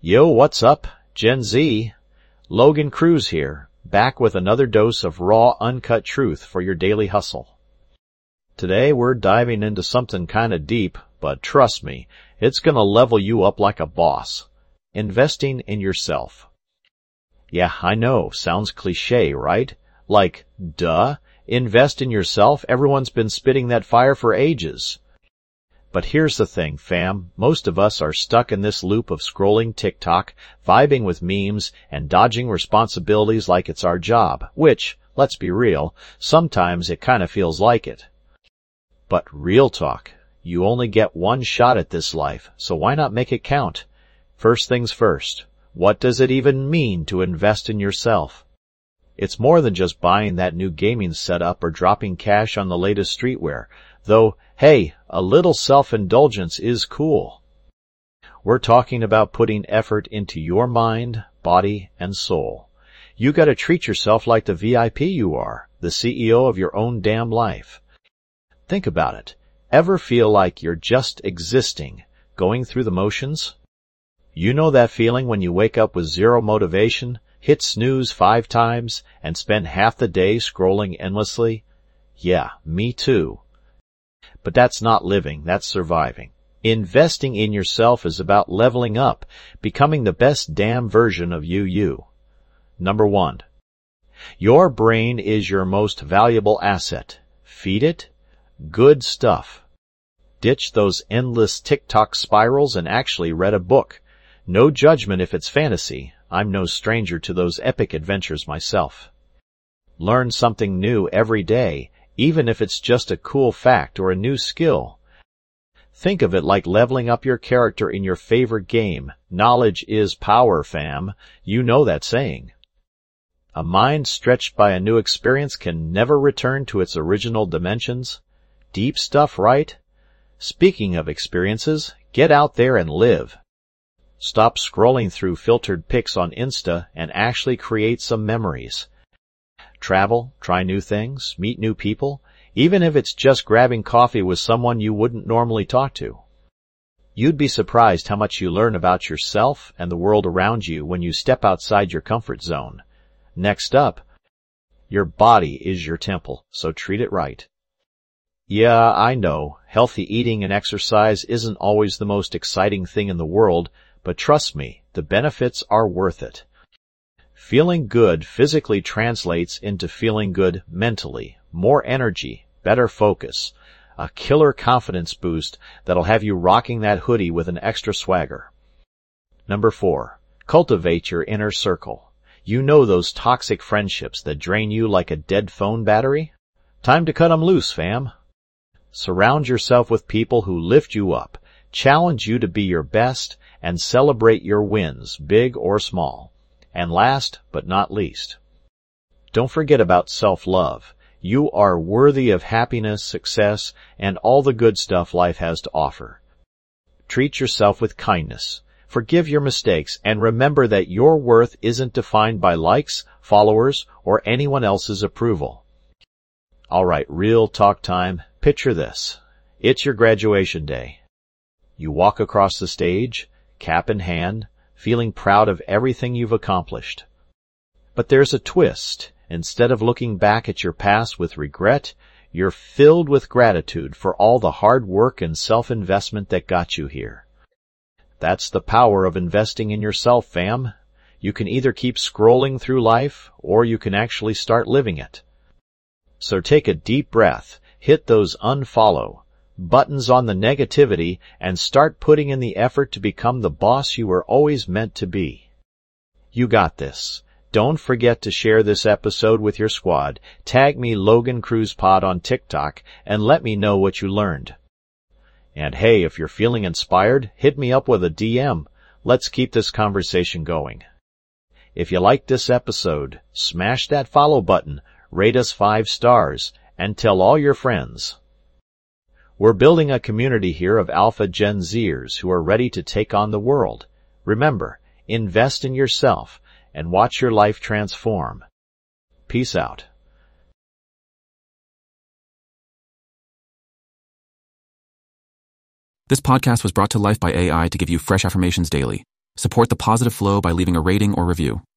Yo, what's up, Gen Z? Logan Cruz here, back with another dose of raw, uncut truth for your daily hustle. Today we're diving into something kinda deep, but trust me, it's gonna level you up like a boss. Investing in yourself. Yeah, I know, sounds cliché, right? Like, duh, invest in yourself, everyone's been spitting that fire for ages. But here's the thing, fam. Most of us are stuck in this loop of scrolling TikTok, vibing with memes, and dodging responsibilities like it's our job, which, let's be real, sometimes it kinda feels like it. But real talk, you only get one shot at this life, so why not make it count? First things first, what does it even mean to invest in yourself? It's more than just buying that new gaming setup or dropping cash on the latest streetwear. Though, hey, a little self-indulgence is cool. We're talking about putting effort into your mind, body, and soul. You gotta treat yourself like the VIP you are, the CEO of your own damn life. Think about it. Ever feel like you're just existing, going through the motions? You know that feeling when you wake up with zero motivation, hit snooze 5 times, and spend half the day scrolling endlessly? Yeah, me too. But that's not living, that's surviving. Investing in yourself is about leveling up, becoming the best damn version of you. Number 1. Your brain is your most valuable asset. Feed it good stuff. Ditch those endless TikTok spirals and actually read a book. No judgment if it's fantasy. I'm no stranger to those epic adventures myself. Learn something new every day, even if it's just a cool fact or a new skill. Think of it like leveling up your character in your favorite game. Knowledge is power, fam. You know that saying. A mind stretched by a new experience can never return to its original dimensions. Deep stuff, right? Speaking of experiences, get out there and live. Stop scrolling through filtered pics on Insta and actually create some memories. Travel, try new things, meet new people, even if it's just grabbing coffee with someone you wouldn't normally talk to. You'd be surprised how much you learn about yourself and the world around you when you step outside your comfort zone. Next up, your body is your temple, so treat it right. Yeah, I know, healthy eating and exercise isn't always the most exciting thing in the world, but trust me, the benefits are worth it. Feeling good physically translates into feeling good mentally, more energy, better focus, a killer confidence boost that'll have you rocking that hoodie with an extra swagger. Number 4, cultivate your inner circle. You know those toxic friendships that drain you like a dead phone battery? Time to cut 'em loose, fam. Surround yourself with people who lift you up, challenge you to be your best, and celebrate your wins, big or small. And last but not least, don't forget about self-love. You are worthy of happiness, success, and all the good stuff life has to offer. Treat yourself with kindness. Forgive your mistakes, and remember that your worth isn't defined by likes, followers, or anyone else's approval. All right, real talk time. Picture this. It's your graduation day. You walk across the stage, cap in hand, feeling proud of everything you've accomplished. But there's a twist. Instead of looking back at your past with regret, you're filled with gratitude for all the hard work and self-investment that got you here. That's the power of investing in yourself, fam. You can either keep scrolling through life, or you can actually start living it. So take a deep breath, hit those unfollow buttons on the negativity, and start putting in the effort to become the boss you were always meant to be. You got this. Don't forget to share this episode with your squad. Tag me Logan Cruz Pod on TikTok and let me know what you learned. And hey, if you're feeling inspired, hit me up with a DM. Let's keep this conversation going. If you liked this episode, smash that follow button, rate us 5 stars, and tell all your friends. We're building a community here of alpha Gen Zers who are ready to take on the world. Remember, invest in yourself and watch your life transform. Peace out. This podcast was brought to life by AI to give you fresh affirmations daily. Support the positive flow by leaving a rating or review.